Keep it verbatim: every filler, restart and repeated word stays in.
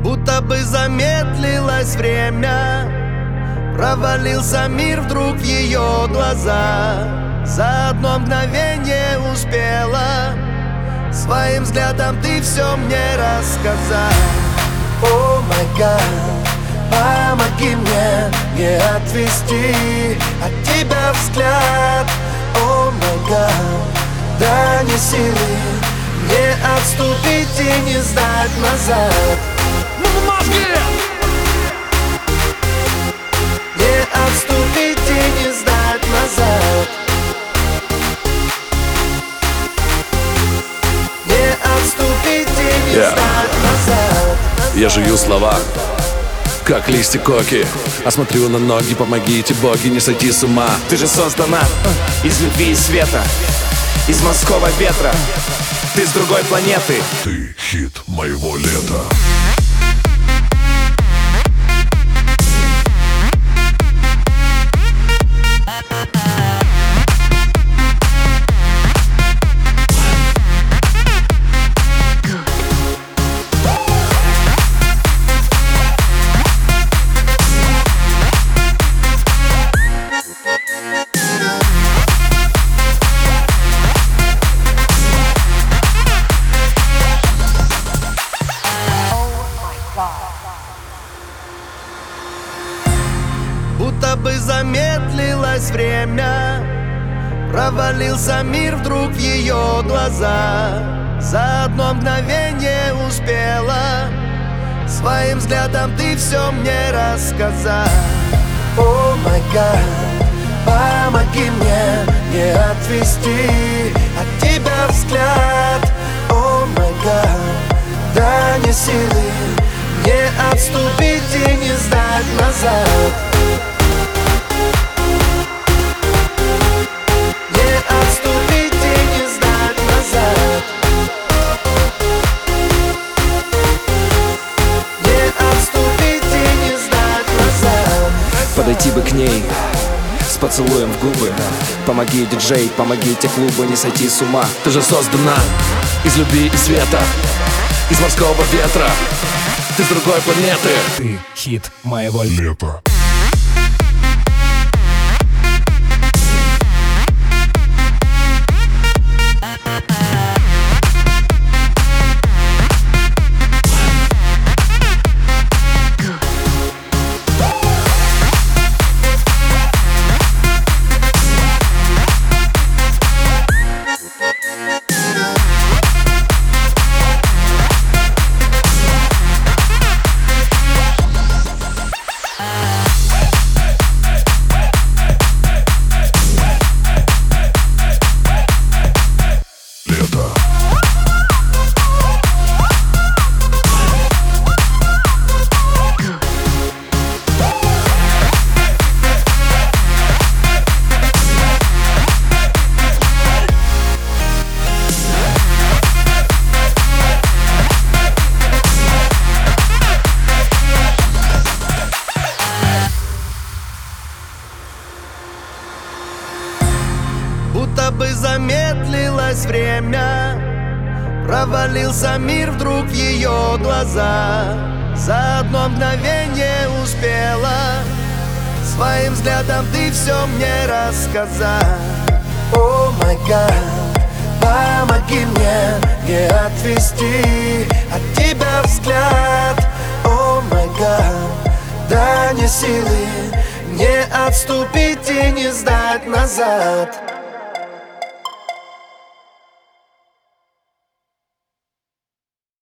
Будто бы замедлилось время, провалился мир вдруг в ее глаза. За одно мгновение успела своим взглядом ты все мне рассказать. О май гад, помоги мне не отвести от тебя взгляд. О май гад, дай мне силы не отступить и не сдать назад. Мозги! Не отступить и не сдать назад. Не отступить и не Yeah. сдать назад. Я жую слова, как листья коки. А смотрю на ноги, помогите, боги, не сойти с ума. Ты же создана из любви и света, из морского ветра. Ты с другой планеты. Ты хит моего лета. Будто бы замедлилось время, провалился мир вдруг в ее глаза. За одно мгновение успела своим взглядом ты все мне рассказать. О май гад, помоги мне не отвести от тебя взгляд. О май гад, дай мне силы не отступить и не сдать назад. Не отступить и не сдать назад. Не отступить и не сдать назад. Подойти бы к ней с поцелуем в губы. Помоги, диджей, помогите клубу не сойти с ума. Ты же создана из любви и света, из морского ветра. Ты с другой планеты. Ты хит моего Лето. Будто бы замедлилось время, провалился мир вдруг в ее глаза. За одно мгновение успела своим взглядом ты все мне рассказать. О май гад, помоги мне не отвести от тебя взгляд. О май гад, дай мне силы не отступить и не сдать назад.